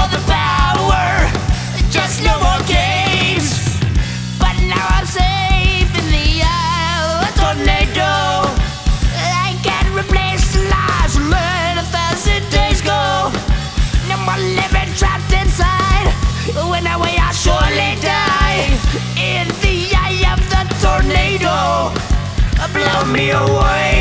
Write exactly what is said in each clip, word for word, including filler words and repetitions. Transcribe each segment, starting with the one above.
all the power, just no more games. But now I'm safe in the eye of a tornado. I can't replace the lives we learned a thousand days ago. No more living trapped inside. When I way I surely die in the eye of the tornado. Blow me away.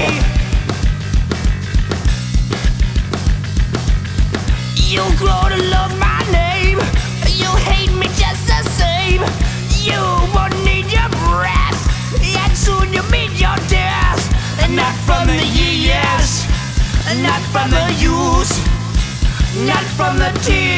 You grow to love my name. You hate me just the same. You won't need your breath, and soon you meet your death. And not from the years, not from the use, not from the tears.